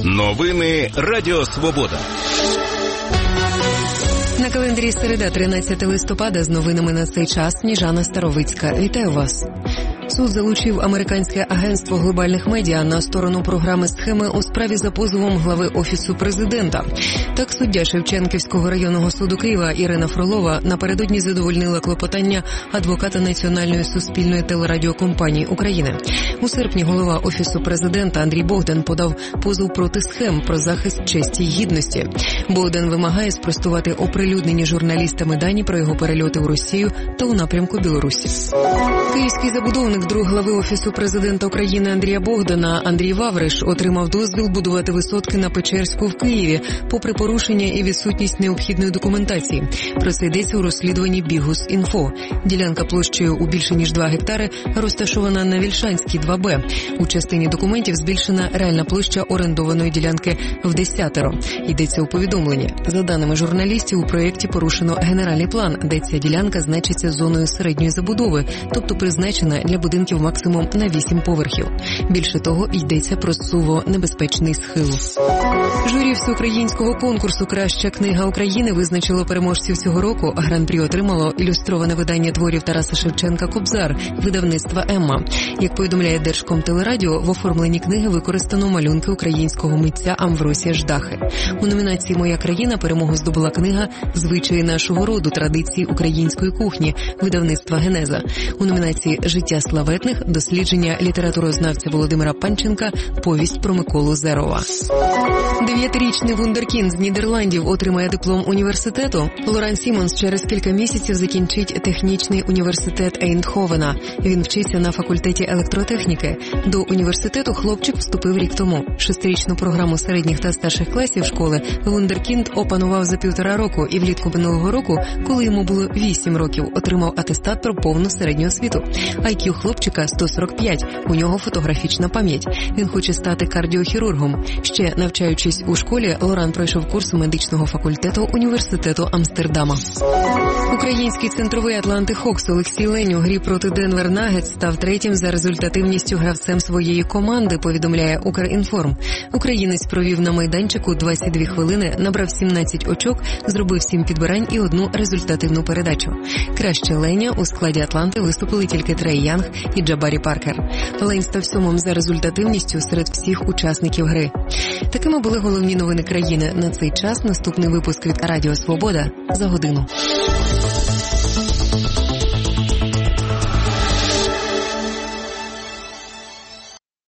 Новини Радіо Свобода. На календарі середа, 13 листопада, з новинами на цей час Сніжана Старовицька. Вітаю вас. Суд залучив американське агентство глобальних медіа на сторону програми схеми у справі за позовом глави Офісу Президента. Так, суддя Шевченківського районного суду Києва Ірина Фролова напередодні задовольнила клопотання адвоката Національної суспільної телерадіокомпанії України. У серпні голова Офісу Президента Андрій Богдан подав позов проти схем про захист честі й гідності. Богдан вимагає спростувати оприлюднені журналістами дані про його перельоти у Росію та у напрямку Білорусі. Київський забудовник, друг глави Офісу Президента України Андрія Богдана Андрій Вавриш отримав дозвіл будувати висотки на Печерську в Києві, попри порушення і відсутність необхідної документації. Про це йдеться у розслідуванні Бігус.Інфо. Ділянка площею у більше ніж 2 гектари розташована на Вільшанській 2Б. У частині документів збільшена реальна площа орендованої ділянки в 10. Йдеться у повідомленні. За даними журналістів, у проєкті порушено генеральний план, де ця ділянка значиться зоною середньої забудови, тобто призначена для будинків максимум на 8 поверхів. Більше того, йдеться про суво небезпечний схил. Журі всеукраїнського конкурсу «Краща книга України» визначило переможців цього року. Гран-прі отримало ілюстроване видання творів Тараса Шевченка «Кобзар» видавництва «Емма». Як повідомляє Держкомтелерадіо, в оформленні книги використано малюнки українського митця Амвросія Ждахи. У номінації «Моя країна» перемогу здобула книга «Звичаї нашого роду. Традиції української кухні» видавництва «Генеза». У номінації «Життя славетних» дослідження літературознавця Володимира Панченка «Повість про Миколу Зерова». 9-річний вундеркінд з Нідерландів отримає диплом університету. Лоран Сімонс через кілька місяців закінчить технічний університет Ейндховена. Він вчиться на факультеті електротехніки. До університету хлопчик вступив рік тому. 6-річну програму середніх та старших класів школи вундеркінд опанував за 1,5 року і влітку минулого року, коли йому було 8 років, отримав атестат про повну середню освіту. IQ хлопчика 145, у нього фотографічна пам'ять. Він хоче стати кардіохірургом. Ще навчаючись у школі, Лоран пройшов курс медичного факультету університету Амстердама. Український центровий Атланти Хокс Олексій Лень у грі проти Денвер Нагетс став 3-м за результативністю гравцем своєї команди, повідомляє Укрінформ. Українець провів на майданчику 22 хвилини, набрав 17 очок, зробив 7 підбирань і 1 результативну передачу. Краще Леня у складі Атланти виступили тільки Трей Янг і Джабарі Паркер. Лень став 7-м за результативністю серед всіх учасників гри. Такими були головні новини країни на цей час. Наступний випуск від Радіо Свобода за годину.